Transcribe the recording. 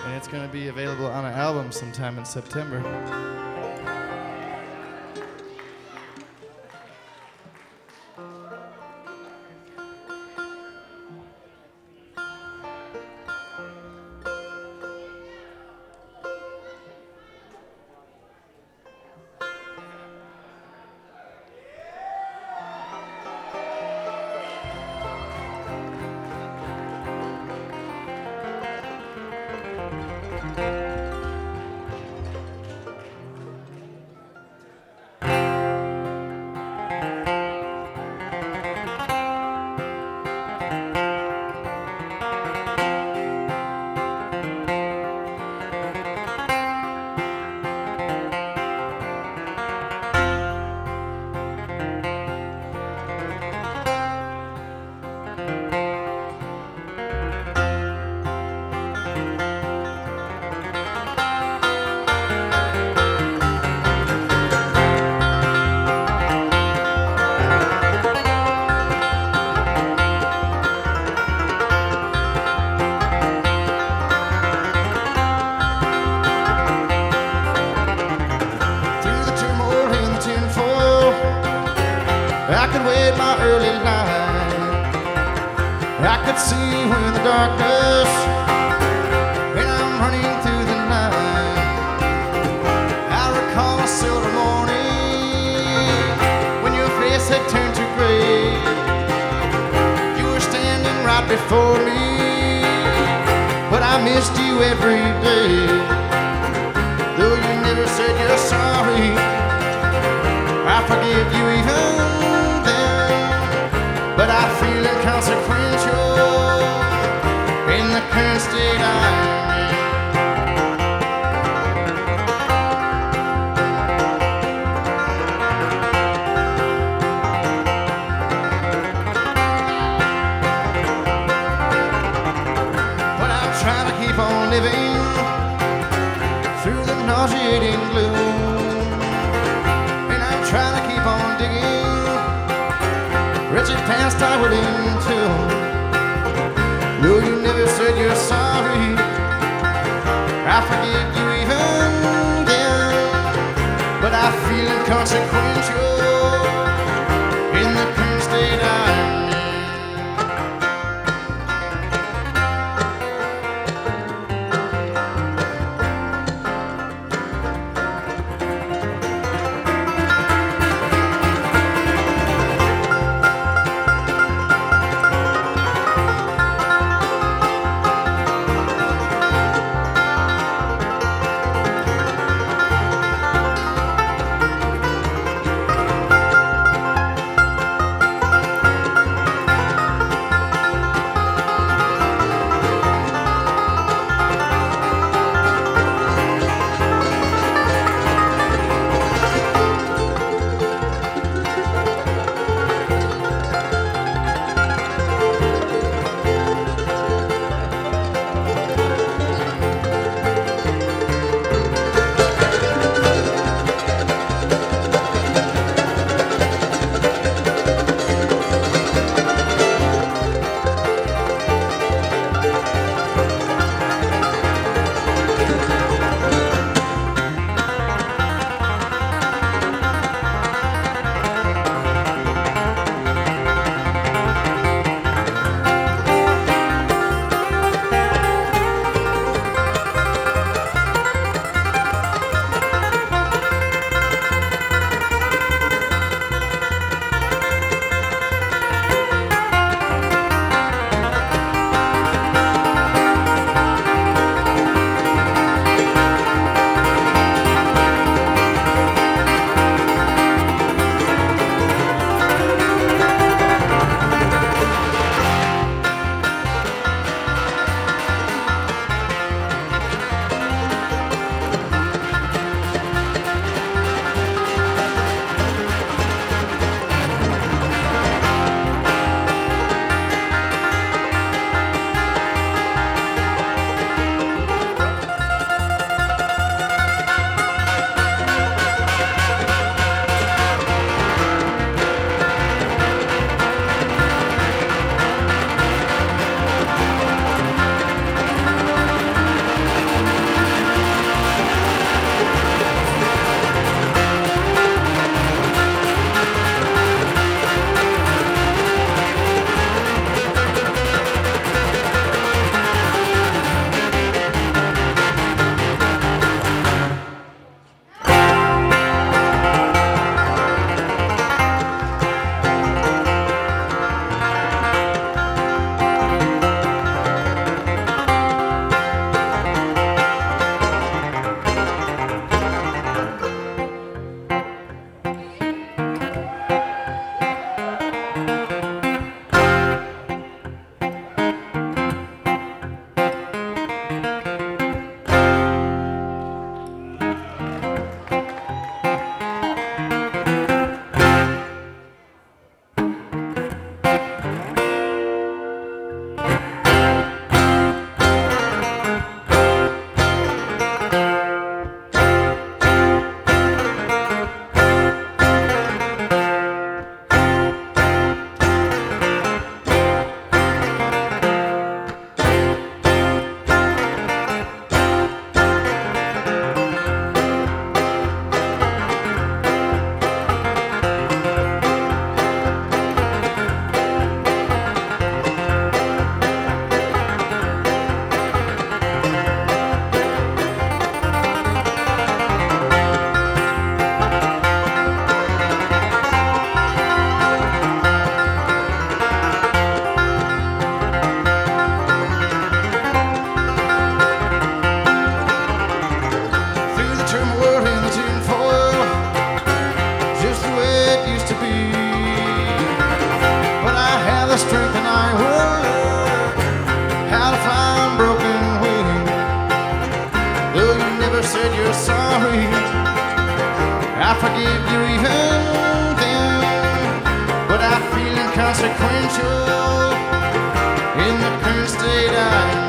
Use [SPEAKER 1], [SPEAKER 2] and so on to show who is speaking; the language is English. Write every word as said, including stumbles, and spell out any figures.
[SPEAKER 1] and it's going to be available on an album sometime in September. I could wait my early light. I could see when the darkness, when I'm running through the night. I recall a silver morning when your face had turned to gray. You were standing right before me, but I missed you every day. Though you never said you're sorry, I forgive you even then, but I feel inconsequential in the current state I'm in. But I'm trying to keep on living through the nauseating gloom, and I'm trying to keep on digging wretched past I would into. Though you never said you're sorry, I forgive you even then, but I feel inconsequential in the current state I'm in. forgive you even then, but I feel inconsequential in the current state I am.